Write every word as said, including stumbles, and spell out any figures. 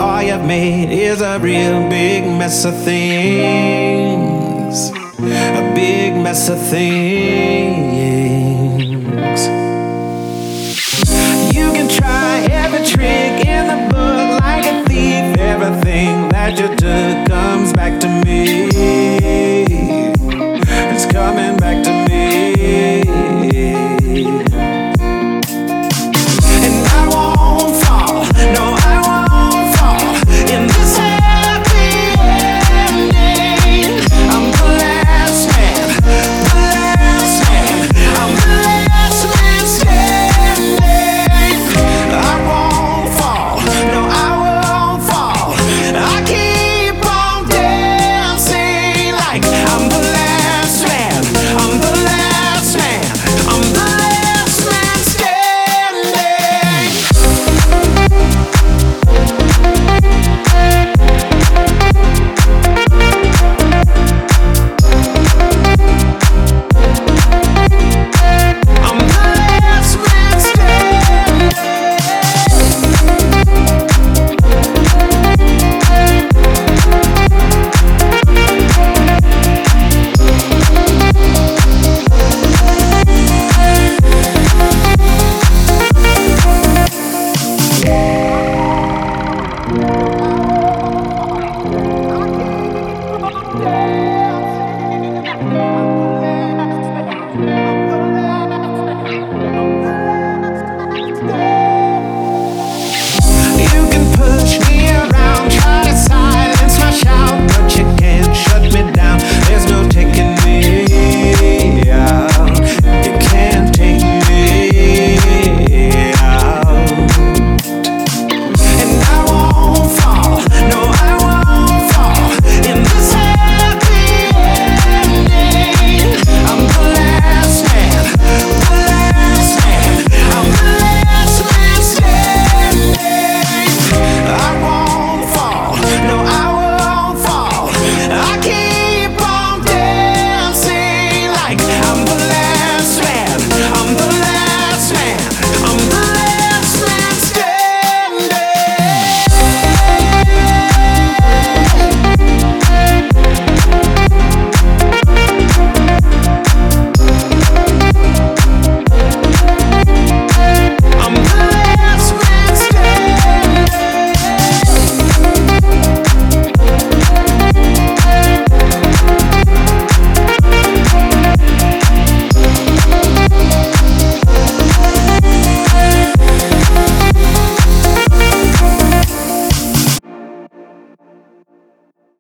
all you've made is a real big mess of things. A big mess of things. You can try every trick in the book like a thief. Everything that you took comes back to me. It's coming back to